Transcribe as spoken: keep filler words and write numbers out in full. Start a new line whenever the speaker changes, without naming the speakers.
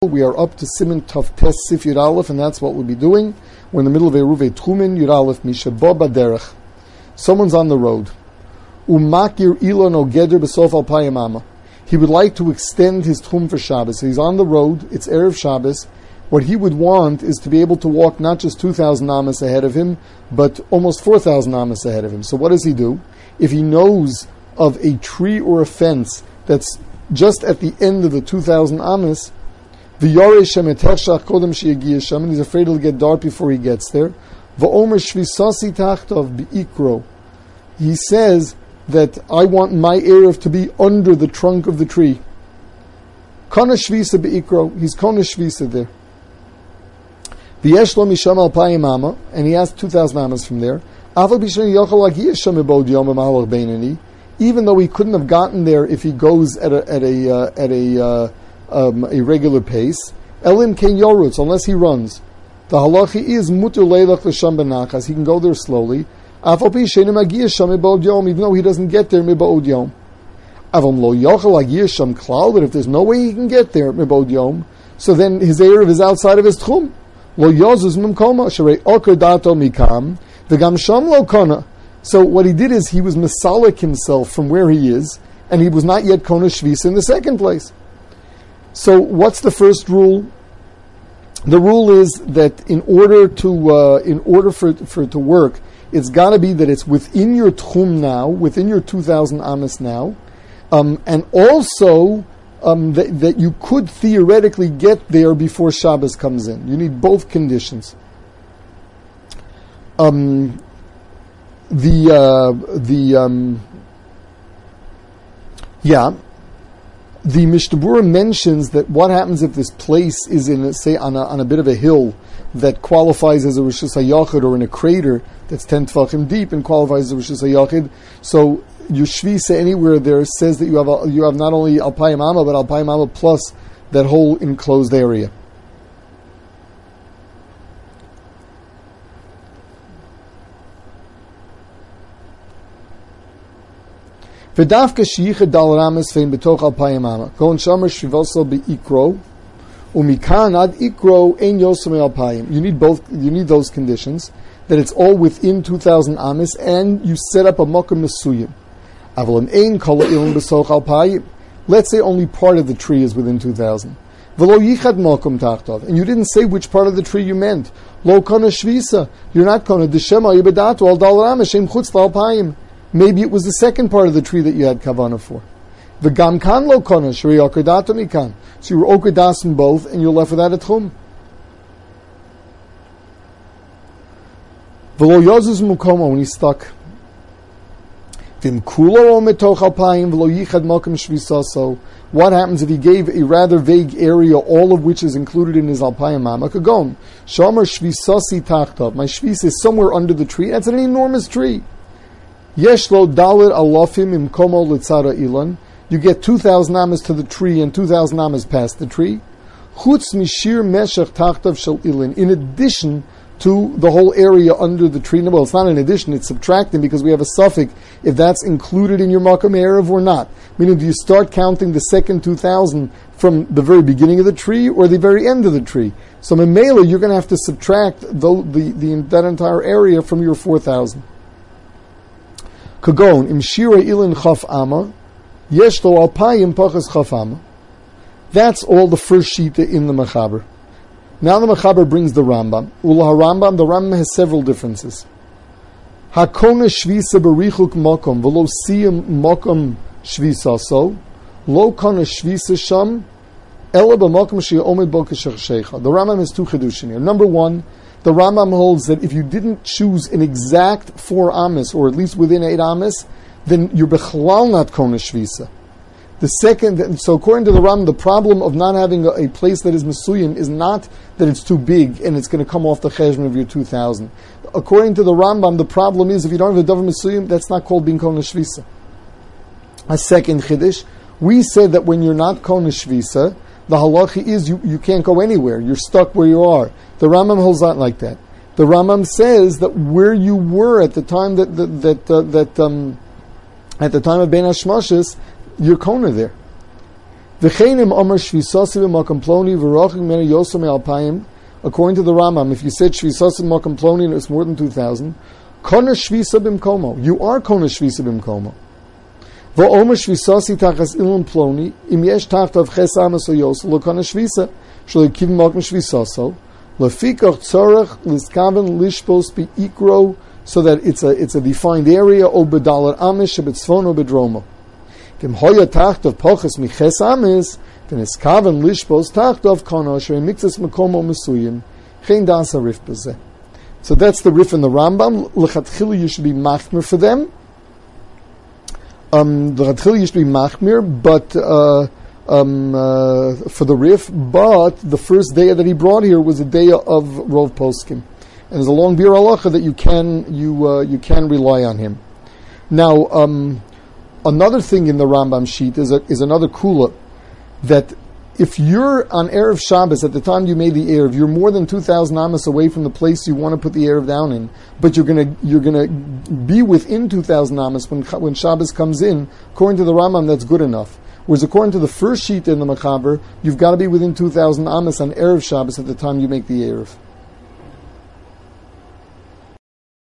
We are up to Siman Tov Tes Sif Yud Aleph, and that's what we'll be doing. We're in the middle of Eruv Tchumen Yud Aleph Misha Bo Baderech. Someone's on the road. Umakir Ilon Ogeder B'Sof Al Payamama. He would like to extend his Tchum for Shabbos. So he's on the road. It's Erev Shabbos. What he would want is to be able to walk not just two thousand amas ahead of him, but almost four thousand amas ahead of him. So what does he do? If he knows of a tree or a fence that's just at the end of the two thousand amas, and he's afraid he'll get dark before he gets there. He says that I want my Erev to be under the trunk of the tree. Kana Shvisa be'ikro. He's Kana Shvisa there. V'yesh lo misham al payim ama, and he has two thousand amas from there. Even though he couldn't have gotten there if he goes at a at a uh, at a uh, um, a regular pace, elim ken yorutz, unless he runs. The halachi is muter leilach l'sham benachas. He can go there slowly. Even though he doesn't get there miba'od yom. Avam lo yochel agir sham klal, but if there's no way he can get there miba'od yom, so then his erev is outside of his tchum. Lo yozuz mimkoma sharei oker dato mikam v'gam sham lo kona. So what he did is he was misalik himself from where he is, and he was not yet kona shvisa in the second place. So what's the first rule? The rule is that in order to uh, in order for it, for it to work, it's got to be that it's within your tchum now, within your two thousand amas now, um, and also um, that, that you could theoretically get there before Shabbos comes in. You need both conditions. Um, the uh, the um, yeah. The Mishnah Berurah mentions that what happens if this place is in, say, on a, on a bit of a hill that qualifies as a Rishus HaYachid, or in a crater that's ten tefachim deep and qualifies as a Rishus HaYachid. So your Shvisa anywhere there says that you have a, you have not only Al Payim Ama, but Al Payim Ama plus that whole enclosed area. V'dafka sheyicha dal rames vein betoch al payim ama. Kon shomer shvivoso beikro, umikan ad ikro ein yosem al payim. You need both. You need those conditions, that it's all within two thousand amis, and you set up a makom mesuyim. Avalim ein kol ilim besoch al payim. Let's say only part of the tree is within two thousand. V'lo yichad makom tachtov, and you didn't say which part of the tree you meant. Lo kana shvisa. You're not kana deshema yibedatu al dal rames shem chutz al payim. Maybe it was the second part of the tree that you had kavana for. The gam kan lo kona shri okadato mikan. So you were okadas in both, and you're left without a tchum. V'lo yozuz mukoma, when he's stuck. V'im kulo o metoch alpayim v'lo yichad mokum shvisaso. What happens if he gave a rather vague area, all of which is included in his alpayim mama? Kagon shomer shvisasi tachtov. My shvis is somewhere under the tree. That's an enormous tree. Yeshlo dalit alofim imkomo litzara ilan. You get two thousand amas to the tree and two thousand amas past the tree. Chutz mishir meshach tachtav shel ilan. In addition to the whole area under the tree. Well, it's not in addition; it's subtracting, because we have a suffix if that's included in your makam erev or not. Meaning, do you start counting the second two thousand from the very beginning of the tree or the very end of the tree? So, memela, you're going to have to subtract the, the, the that entire area from your four thousand. Kagon im shira ilin chaf ama, yeshlo alpayim pachas chaf ama. That's all the first shita in the Mechaber. Now the Mechaber brings the Rambam. Ula Rambam, the Rambam has several differences. Hakona shvisa berichuk mokom v'lo siyam mokom shvisa so lo kona shvisa sham ela b'mokom she'omed bo k'shechshecha. The Rambam has two chidushim here. Number one, the Rambam holds that if you didn't choose an exact four amas, or at least within eight amas, then you're bechlal not kona shvisa. The second, so according to the Rambam, the problem of not having a, a place that is mesuyim is not that it's too big and it's going to come off the cheshbon of your two thousand. According to the Rambam, the problem is if you don't have a davar mesuyim, that's not called being kona shvisa. A second chiddush, we said that when you're not kona shvisa, the halachi is you, you can't go anywhere. You're stuck where you are. The Rambam holds out like that. The Rambam says that where you were at the time that that that, uh, that um, at the time of Ben Hashmashis, you're kona there. V'cheinim omer shvisasi b'makam ploni v'rochim meni yosam alpayim. According to the Rambam, if you said shvisasi b'makam ploni and it's more than two thousand, kona shvisa b'mkomo. You are kona shvisa b'mkomo. V'omer shvisasi tachas ilim ploni im yesh tachtav ches amas o yos lo kona shvisa shlo yikiv b'makam shvisaso lefikach tzorach liskaven lishpos bi'ikro, so that it's a it's a defined area o b'dalar amish shebetzvon o bedromo. Dem hoya tachtav poches miches amis, then is kaven lishpos tachtav kono shrei mixes makomo mesuyim chen das arif bezeh. So that's the riff in the Rambam. L'chatchila you should be machmir for them. Um, the l'chatchila you should be machmir, but uh, um, uh, for the riff. But the first day that he brought here was a day of Rov Poskim, and there's a long bir halacha that you can you uh, you can rely on him. Now. Um, Another thing in the Rambam sheet is a, is another kula, that if you're on Erev Shabbos, at the time you made the Erev, you're more than two thousand amas away from the place you want to put the Erev down in, but you're gonna you're gonna be within two thousand amas when when Shabbos comes in. According to the Rambam, that's good enough. Whereas according to the first sheet in the Machaber, you've got to be within two thousand amas on Erev Shabbos at the time you make the Erev.